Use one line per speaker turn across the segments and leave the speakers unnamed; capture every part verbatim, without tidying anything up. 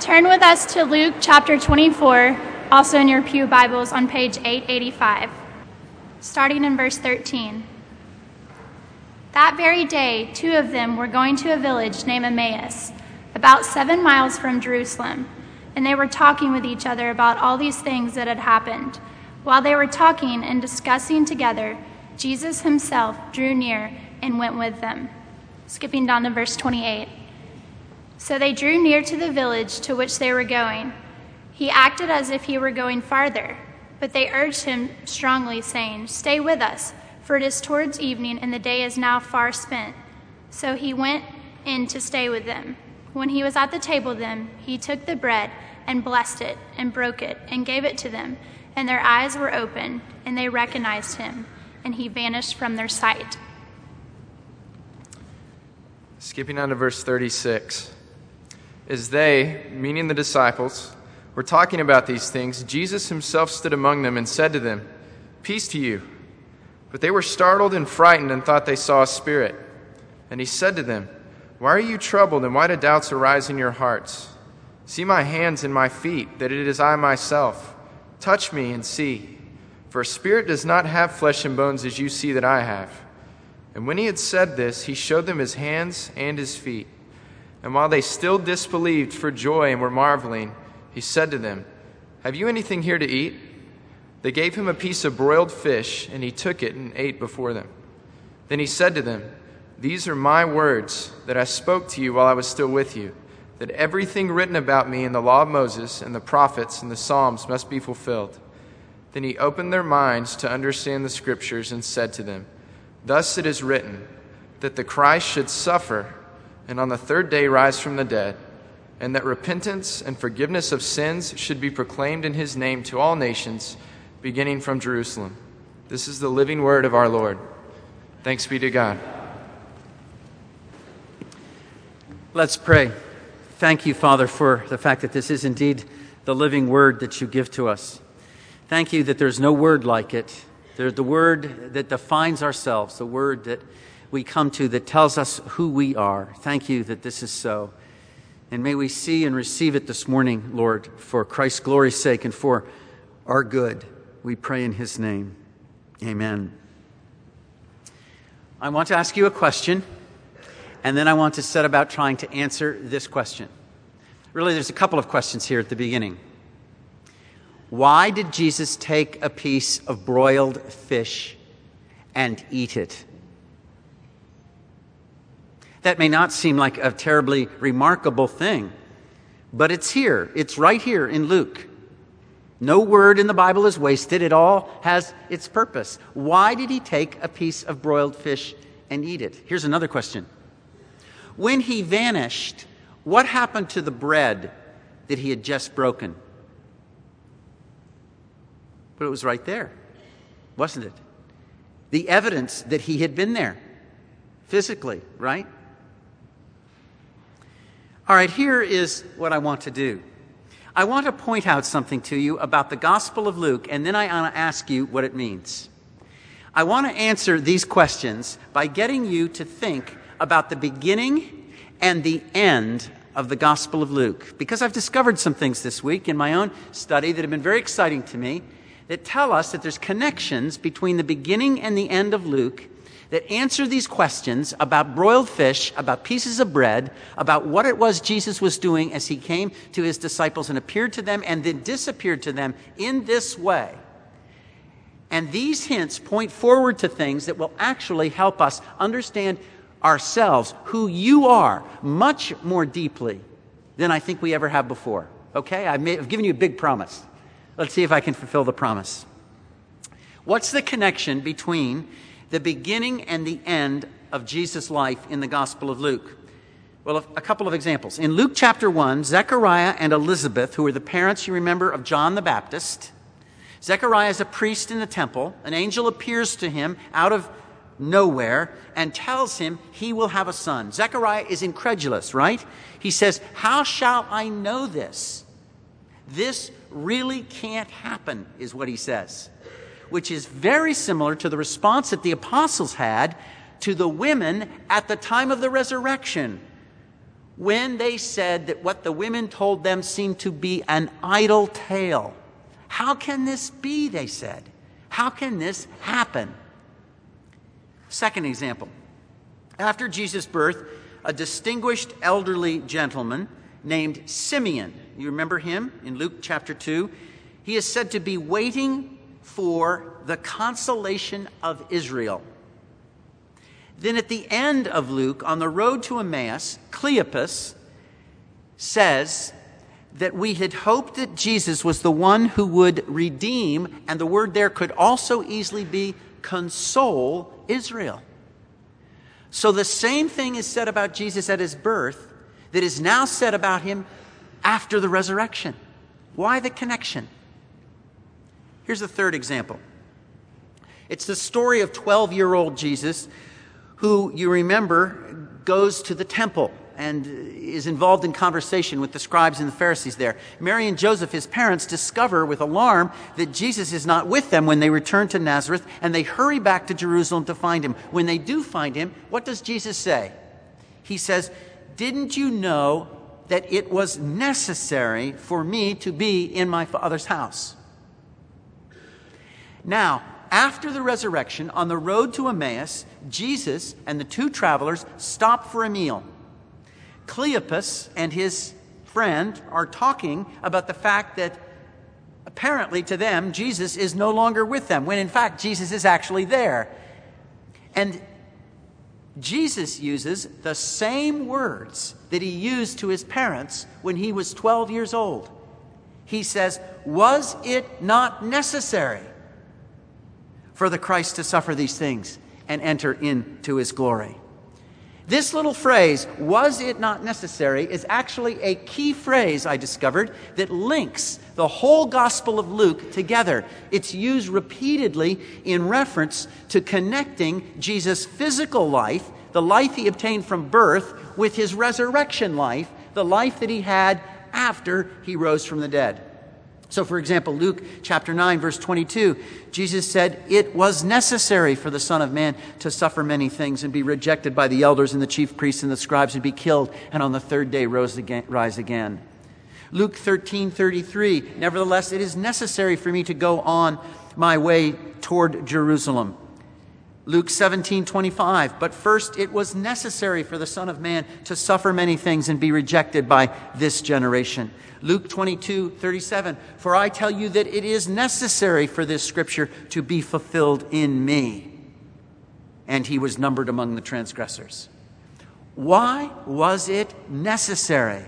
Turn with us to Luke chapter twenty-four, also in your pew Bibles on page eight eighty-five, starting in verse thirteen. That very day, two of them were going to a village named Emmaus, about seven miles from Jerusalem, and they were talking with each other about all these things that had happened. While they were talking and discussing together, Jesus himself drew near and went with them. Skipping down to verse twenty-eight. So they drew near to the village to which they were going. He acted as if he were going farther, but they urged him strongly, saying, "Stay with us, for it is towards evening, and the day is now far spent." So he went in to stay with them. When he was at the table with them, he took the bread and blessed it and broke it and gave it to them. And their eyes were opened, and they recognized him, and he vanished from their sight.
Skipping on to verse thirty-six. As they, meaning the disciples, were talking about these things, Jesus himself stood among them and said to them, "Peace to you." But they were startled and frightened and thought they saw a spirit. And he said to them, "Why are you troubled, and why do doubts arise in your hearts? See my hands and my feet, that it is I myself. Touch me and see. For a spirit does not have flesh and bones as you see that I have." And when he had said this, he showed them his hands and his feet. And while they still disbelieved for joy and were marveling, he said to them, "Have you anything here to eat?" They gave him a piece of broiled fish, and he took it and ate before them. Then he said to them, "These are my words that I spoke to you while I was still with you, that everything written about me in the law of Moses and the prophets and the Psalms must be fulfilled." Then he opened their minds to understand the Scriptures and said to them, "Thus it is written, that the Christ should suffer and on the third day rise from the dead, and that repentance and forgiveness of sins should be proclaimed in his name to all nations, beginning from Jerusalem." This is the living word of our Lord. Thanks be to God.
Let's pray. Thank you, Father, for the fact that this is indeed the living word that you give to us. Thank you that there's no word like it. There's the word that defines ourselves, the word that we come to that tells us who we are. Thank you that this is so. And may we see and receive it this morning, Lord, for Christ's glory's sake and for our good. We pray in his name. Amen. I want to ask you a question, and then I want to set about trying to answer this question. Really, there's a couple of questions here at the beginning. Why did Jesus take a piece of broiled fish and eat it? That may not seem like a terribly remarkable thing, but it's here. It's right here in Luke. No word in the Bible is wasted. It all has its purpose. Why did he take a piece of broiled fish and eat it? Here's another question. When he vanished, what happened to the bread that he had just broken? But it was right there, wasn't it? The evidence that he had been there, physically, right? All right, here is what I want to do. I want to point out something to you about the Gospel of Luke, and then I want to ask you what it means. I want to answer these questions by getting you to think about the beginning and the end of the Gospel of Luke, because I've discovered some things this week in my own study that have been very exciting to me that tell us that there's connections between the beginning and the end of Luke that answer these questions about broiled fish, about pieces of bread, about what it was Jesus was doing as he came to his disciples and appeared to them and then disappeared to them in this way. And these hints point forward to things that will actually help us understand ourselves, who you are, much more deeply than I think we ever have before. Okay? I've, made, I've given you a big promise. Let's see if I can fulfill the promise. What's the connection between the beginning and the end of Jesus' life in the Gospel of Luke? Well, a couple of examples. In Luke chapter one, Zechariah and Elizabeth, who are the parents, you remember, of John the Baptist. Zechariah is a priest in the temple. An angel appears to him out of nowhere and tells him he will have a son. Zechariah is incredulous, right? He says, "How shall I know this? This really can't happen," is what he says, which is very similar to the response that the apostles had to the women at the time of the resurrection when they said that what the women told them seemed to be an idle tale. How can this be, they said? How can this happen? Second example. After Jesus' birth, a distinguished elderly gentleman named Simeon, you remember him in Luke chapter two? He is said to be waiting for the consolation of Israel. Then at the end of Luke, on the road to Emmaus, Cleopas says that we had hoped that Jesus was the one who would redeem, and the word there could also easily be console Israel. So the same thing is said about Jesus at his birth that is now said about him after the resurrection. Why the connection? Here's the third example. It's the story of twelve-year-old Jesus, who, you remember, goes to the temple and is involved in conversation with the scribes and the Pharisees there. Mary and Joseph, his parents, discover with alarm that Jesus is not with them when they return to Nazareth, and they hurry back to Jerusalem to find him. When they do find him, what does Jesus say? He says, "Didn't you know that it was necessary for me to be in my Father's house?" Now, after the resurrection, on the road to Emmaus, Jesus and the two travelers stop for a meal. Cleopas and his friend are talking about the fact that apparently to them, Jesus is no longer with them, when in fact Jesus is actually there. And Jesus uses the same words that he used to his parents when he was twelve years old. He says, "Was it not necessary for the Christ to suffer these things and enter into his glory?" This little phrase, "was it not necessary," is actually a key phrase, I discovered, that links the whole Gospel of Luke together. It's used repeatedly in reference to connecting Jesus' physical life, the life he obtained from birth, with his resurrection life, the life that he had after he rose from the dead. So, for example, Luke chapter nine, verse twenty-two, Jesus said, "It was necessary for the Son of Man to suffer many things and be rejected by the elders and the chief priests and the scribes and be killed, and on the third day rose again, rise again." Luke thirteen thirty-three, "Nevertheless, it is necessary for me to go on my way toward Jerusalem." Luke seventeen twenty-five, "But first it was necessary for the Son of Man to suffer many things and be rejected by this generation." Luke twenty-two thirty-seven, "For I tell you that it is necessary for this scripture to be fulfilled in me." And he was numbered among the transgressors. Why was it necessary?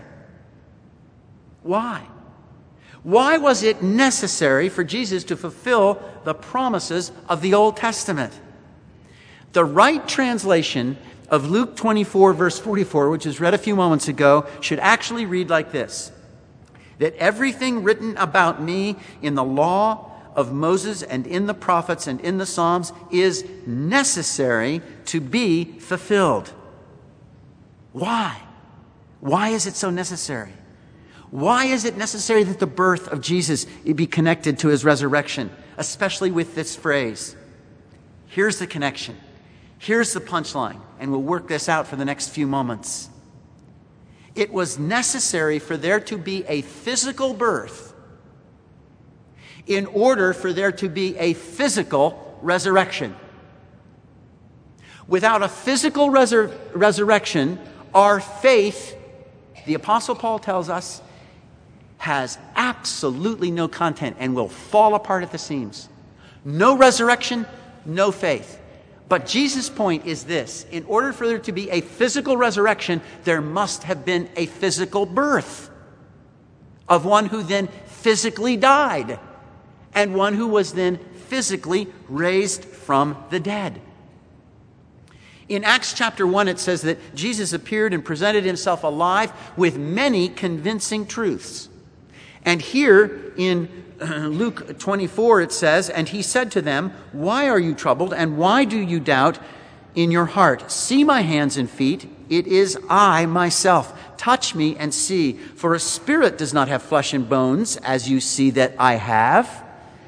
Why? Why was it necessary for Jesus to fulfill the promises of the Old Testament? The right translation of Luke twenty-four, verse forty-four, which was read a few moments ago, should actually read like this: "That everything written about me in the law of Moses and in the prophets and in the Psalms is necessary to be fulfilled." Why? Why is it so necessary? Why is it necessary that the birth of Jesus be connected to his resurrection, especially with this phrase? Here's the connection. Here's the punchline, and we'll work this out for the next few moments. It was necessary for there to be a physical birth in order for there to be a physical resurrection. Without a physical resur- resurrection, our faith, the Apostle Paul tells us, has absolutely no content and will fall apart at the seams. No resurrection, no faith. But Jesus' point is this: in order for there to be a physical resurrection, there must have been a physical birth of one who then physically died and one who was then physically raised from the dead. In Acts chapter one, it says that Jesus appeared and presented himself alive with many convincing truths. And here in Luke twenty-four, it says, "And he said to them, 'Why are you troubled, and why do you doubt in your heart? See my hands and feet. It is I myself. Touch me and see. For a spirit does not have flesh and bones, as you see that I have.'"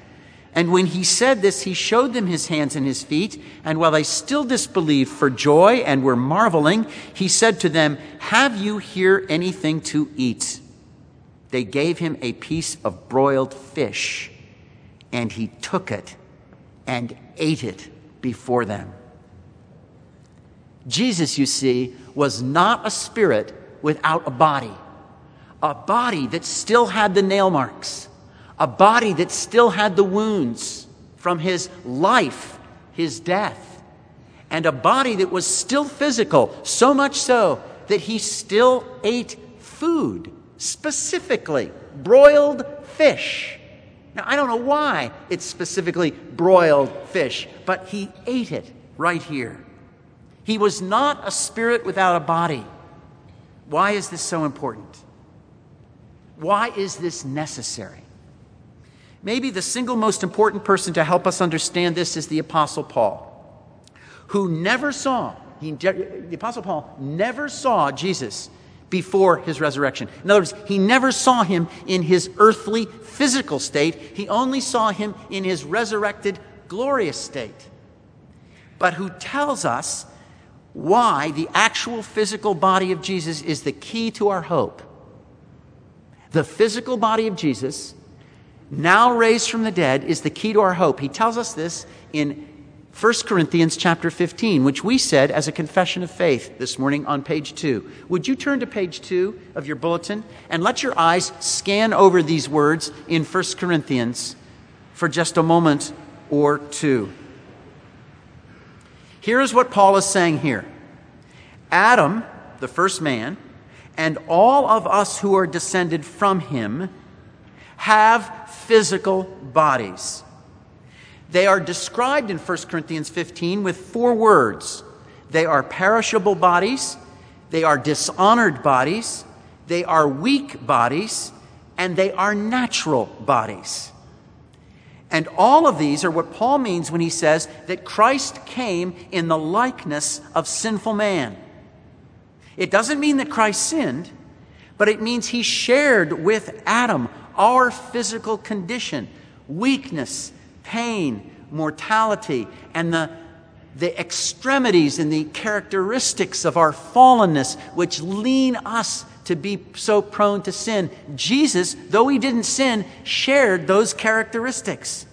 And when he said this, he showed them his hands and his feet. And while they still disbelieved for joy and were marveling, he said to them, "Have you here anything to eat?" They gave him a piece of broiled fish, and he took it and ate it before them. Jesus, you see, was not a spirit without a body. A body that still had the nail marks. A body that still had the wounds from his life, his death. And a body that was still physical, so much so that he still ate food, specifically broiled fish. Now, I don't know why it's specifically broiled fish, but he ate it right here. He was not a spirit without a body. Why is this so important? Why is this necessary? Maybe the single most important person to help us understand this is the Apostle Paul, who never saw, he, the Apostle Paul never saw Jesus before his resurrection. In other words, he never saw him in his earthly physical state. He only saw him in his resurrected glorious state. But who tells us why the actual physical body of Jesus is the key to our hope. The physical body of Jesus, now raised from the dead, is the key to our hope. He tells us this in First Corinthians chapter fifteen, which we said as a confession of faith this morning on page two. Would you turn to page two of your bulletin and let your eyes scan over these words in First Corinthians for just a moment or two. Here is what Paul is saying here. Adam, the first man, and all of us who are descended from him have physical bodies. They are described in First Corinthians fifteen with four words. They are perishable bodies, they are dishonored bodies, they are weak bodies, and they are natural bodies. And all of these are what Paul means when he says that Christ came in the likeness of sinful man. It doesn't mean that Christ sinned, but it means he shared with Adam our physical condition, weakness, pain, mortality, and the, the extremities and the characteristics of our fallenness, which lean us to be so prone to sin. Jesus, though he didn't sin, shared those characteristics.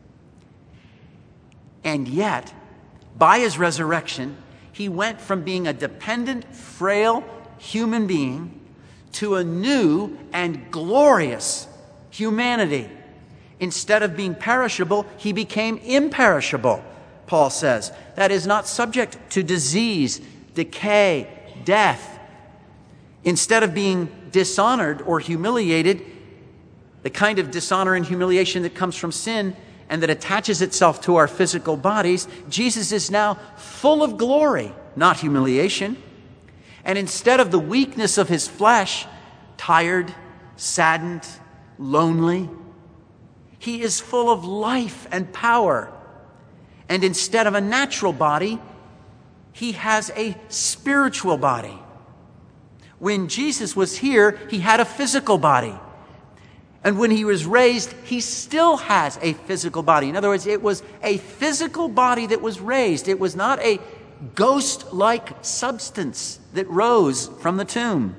And yet, by his resurrection, he went from being a dependent, frail human being to a new and glorious humanity. Instead of being perishable, he became imperishable, Paul says. That is, not subject to disease, decay, death. Instead of being dishonored or humiliated, the kind of dishonor and humiliation that comes from sin and that attaches itself to our physical bodies, Jesus is now full of glory, not humiliation. And instead of the weakness of his flesh, tired, saddened, lonely, he is full of life and power. And instead of a natural body, he has a spiritual body. When Jesus was here, he had a physical body. And when he was raised, he still has a physical body. In other words, it was a physical body that was raised. It was not a ghost-like substance that rose from the tomb.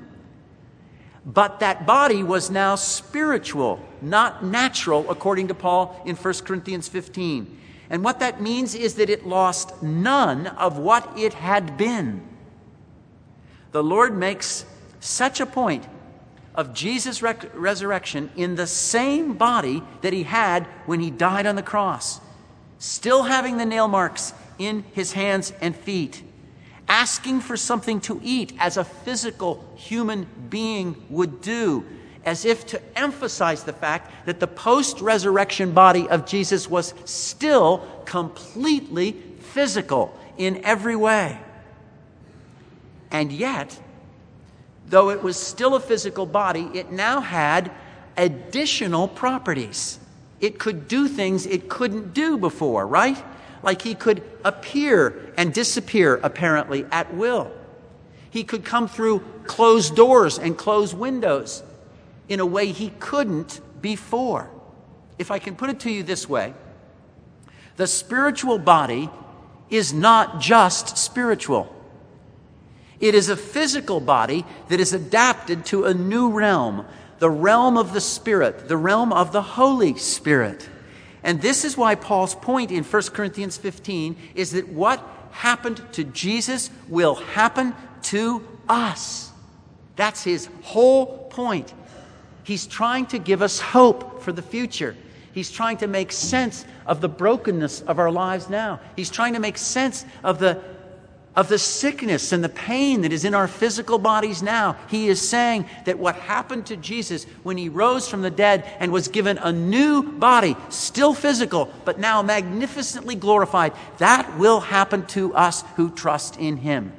But that body was now spiritual, not natural, according to Paul in First Corinthians fifteen. And what that means is that it lost none of what it had been. The Lord makes such a point of Jesus' rec- resurrection in the same body that he had when he died on the cross, still having the nail marks in his hands and feet, asking for something to eat as a physical human being would do, as if to emphasize the fact that the post-resurrection body of Jesus was still completely physical in every way. And yet, though it was still a physical body, it now had additional properties. It could do things it couldn't do before, right? Like he could appear and disappear, apparently, at will. He could come through closed doors and closed windows in a way he couldn't before. If I can put it to you this way, The spiritual body is not just spiritual. It is a physical body that is adapted to a new realm, the realm of the Spirit, the realm of the Holy Spirit. And this is why Paul's point in First Corinthians fifteen is that what happened to Jesus will happen to us. That's his whole point. He's trying to give us hope for the future. He's trying to make sense of the brokenness of our lives now. He's trying to make sense of the, of the sickness and the pain that is in our physical bodies now. He is saying that what happened to Jesus when he rose from the dead and was given a new body, still physical, but now magnificently glorified, that will happen to us who trust in him.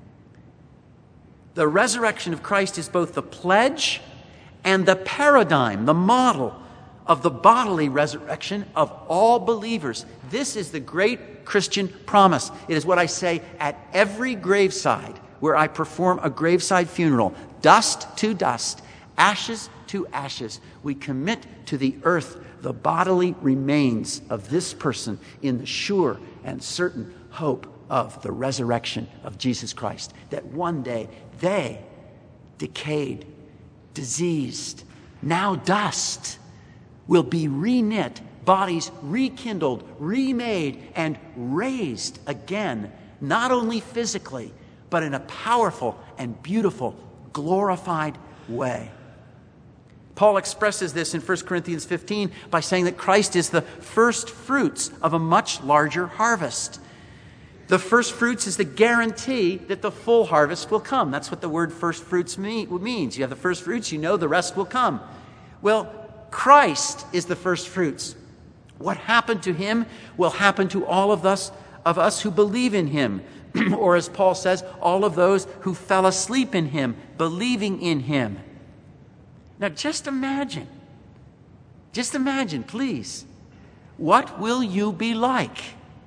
The resurrection of Christ is both the pledge and the paradigm, the model of the bodily resurrection of all believers. This is the great Christian promise. It is what I say at every graveside where I perform a graveside funeral. Dust to dust, ashes to ashes. We commit to the earth the bodily remains of this person in the sure and certain hope of the resurrection of Jesus Christ. That one day they, decayed, diseased, now dust, will be reknit, bodies rekindled, remade, and raised again, not only physically, but in a powerful and beautiful, glorified way. Paul expresses this in First Corinthians fifteen by saying that Christ is the first fruits of a much larger harvest. The first fruits is the guarantee that the full harvest will come. That's what the word first fruits mean, means. You have the first fruits, you know the rest will come. Well, Christ is the first fruits. What happened to him will happen to all of us, of us who believe in him. Or as Paul says, all of those who fell asleep in him, believing in him. Now just imagine, just imagine, please, what will you be like?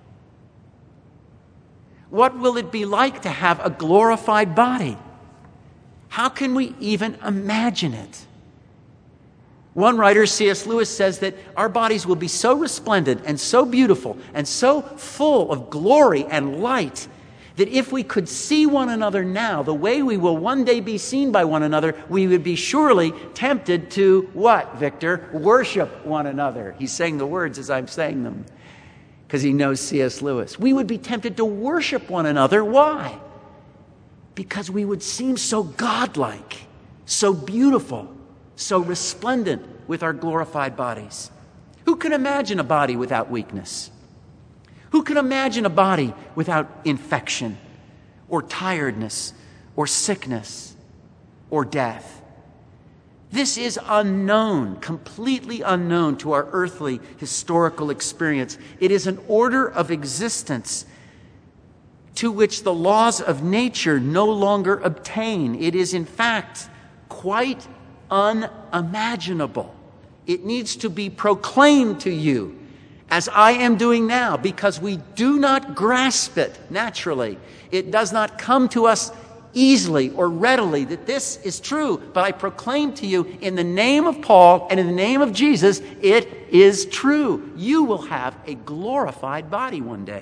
What will it be like to have a glorified body? How can we even imagine it? One writer, C S Lewis, says that our bodies will be so resplendent and so beautiful and so full of glory and light that if we could see one another now the way we will one day be seen by one another, we would be surely tempted to what, Victor? Worship one another. He's saying the words as I'm saying them because he knows C S Lewis. We would be tempted to worship one another. Why? Because we would seem so godlike, so beautiful, so resplendent with our glorified bodies. Who can imagine a body without weakness? Who can imagine a body without infection or tiredness or sickness or death? This is unknown, completely unknown to our earthly historical experience. It is an order of existence to which the laws of nature no longer obtain. It is, in fact, quite unimaginable. It needs to be proclaimed to you, as I am doing now, because we do not grasp it naturally. It does not come to us easily or readily that this is true, but I proclaim to you in the name of Paul and in the name of Jesus, it is true. You will have a glorified body one day.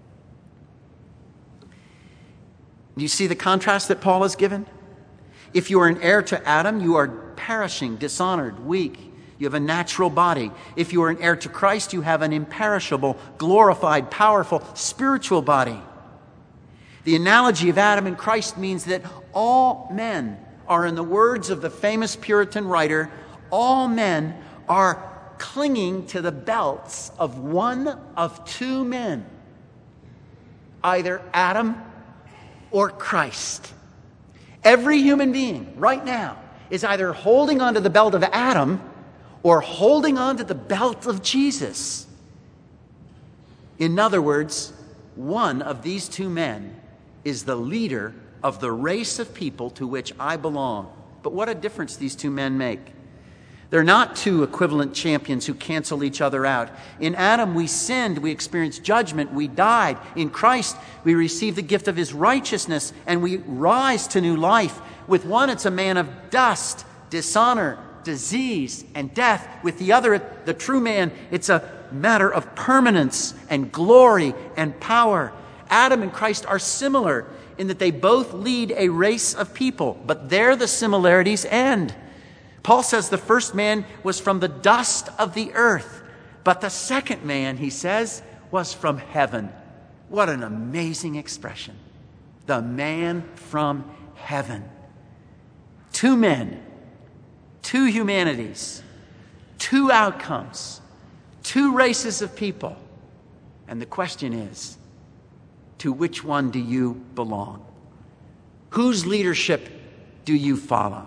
Do you see the contrast that Paul has given? If you are an heir to Adam, you are perishing, dishonored, weak. You have a natural body. If you are an heir to Christ, you have an imperishable, glorified, powerful, spiritual body. The analogy of Adam and Christ means that all men are, in the words of the famous Puritan writer, all men are clinging to the belts of one of two men, either Adam or Christ. Every human being right now is either holding onto the belt of Adam or holding onto the belt of Jesus. In other words, one of these two men is the leader of the race of people to which I belong. But what a difference these two men make. They're not two equivalent champions who cancel each other out. In Adam, we sinned, we experienced judgment, we died. In Christ, we receive the gift of his righteousness, and we rise to new life. With one, it's a man of dust, dishonor, disease and death. With the other, the true man, it's a matter of permanence and glory and power. Adam and Christ are similar in that they both lead a race of people, but there the similarities end. Paul says the first man was from the dust of the earth, but the second man, he says, was from heaven. What an amazing expression. The man from heaven. Two men, two humanities, two outcomes, two races of people. And the question is, to which one do you belong? Whose leadership do you follow?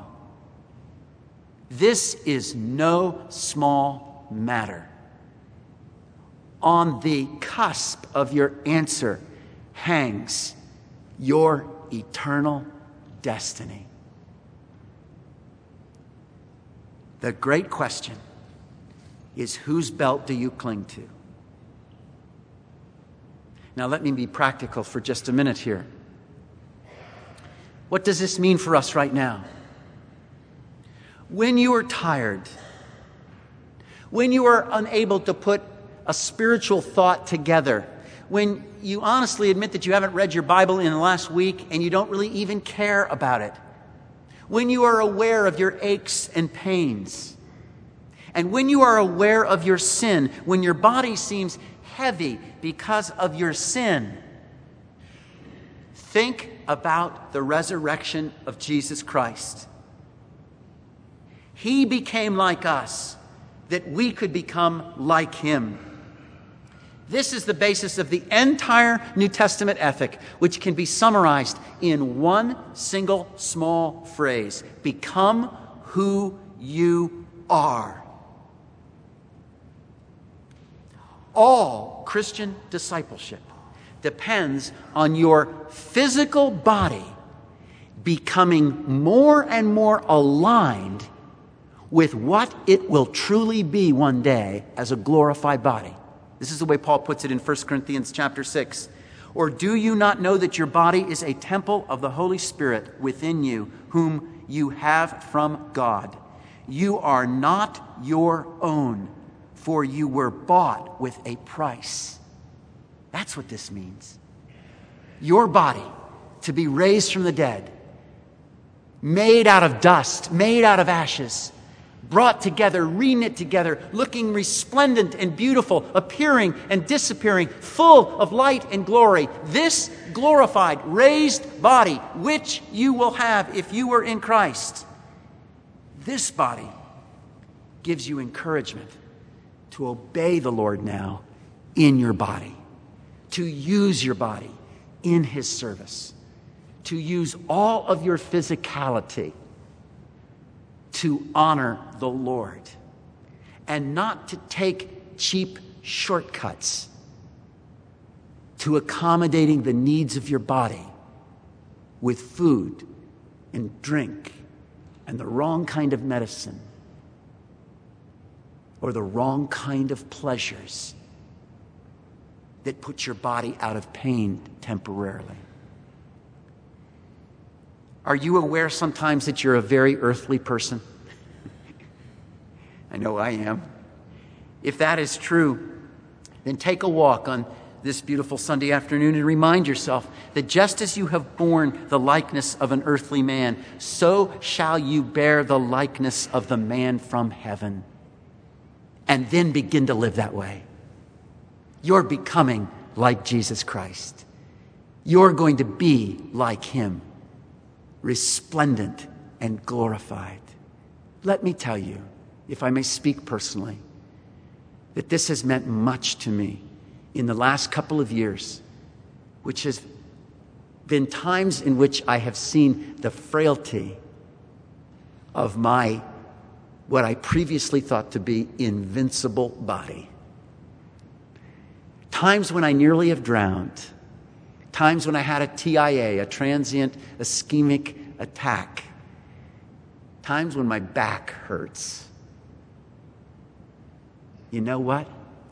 This is no small matter. On the cusp of your answer hangs your eternal destiny. The great question is, whose belt do you cling to? Now, let me be practical for just a minute here. What does this mean for us right now? When you are tired, when you are unable to put a spiritual thought together, when you honestly admit that you haven't read your Bible in the last week and you don't really even care about it, when you are aware of your aches and pains, and when you are aware of your sin, when your body seems heavy because of your sin, think about the resurrection of Jesus Christ. He became like us, that we could become like him. This is the basis of the entire New Testament ethic, which can be summarized in one single small phrase: become who you are. All Christian discipleship depends on your physical body becoming more and more aligned with what it will truly be one day as a glorified body. This is the way Paul puts it in First Corinthians chapter six. Or do you not know that your body is a temple of the Holy Spirit within you, whom you have from God? You are not your own, for you were bought with a price. That's what this means. Your body to be raised from the dead, made out of dust, made out of ashes, brought together, reknit together, looking resplendent and beautiful, appearing and disappearing, full of light and glory. This glorified, raised body, which you will have if you were in Christ, this body gives you encouragement to obey the Lord now in your body, to use your body in his service, to use all of your physicality to honor the Lord, and not to take cheap shortcuts to accommodating the needs of your body with food and drink and the wrong kind of medicine or the wrong kind of pleasures that put your body out of pain temporarily. Are you aware sometimes that you're a very earthly person? I know I am. If that is true, then take a walk on this beautiful Sunday afternoon and remind yourself that just as you have borne the likeness of an earthly man, so shall you bear the likeness of the man from heaven. And then begin to live that way. You're becoming like Jesus Christ. You're going to be like him, resplendent and glorified. Let me tell you, if I may speak personally, that this has meant much to me in the last couple of years, which has been times in which I have seen the frailty of my, what I previously thought to be invincible body. Times when I nearly have drowned. Times when I had a T I A, a transient ischemic attack. Times when my back hurts. You know what?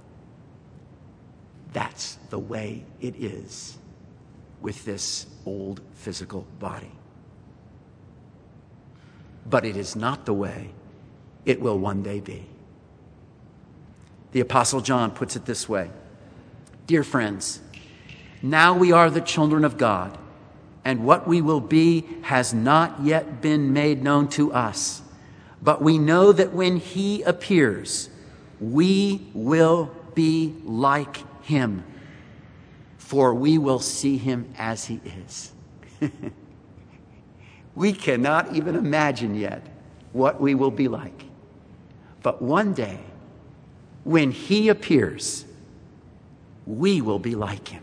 That's the way it is with this old physical body. But it is not the way it will one day be. The Apostle John puts it this way: Dear friends, now we are the children of God, and what we will be has not yet been made known to us. But we know that when he appears, we will be like him, for we will see him as he is. We cannot even imagine yet what we will be like. But one day, when he appears, we will be like him.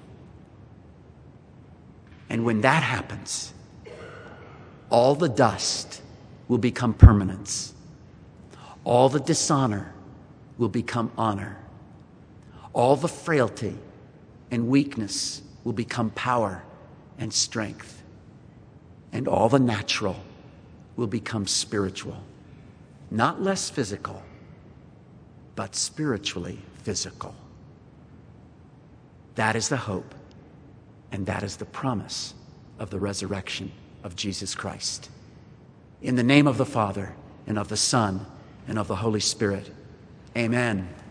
And when that happens, all the dust will become permanence. All the dishonor will become honor. All the frailty and weakness will become power and strength. And all the natural will become spiritual. Not less physical, but spiritually physical. That is the hope, and that is the promise of the resurrection of Jesus Christ. In the name of the Father, and of the Son, and of the Holy Spirit, amen.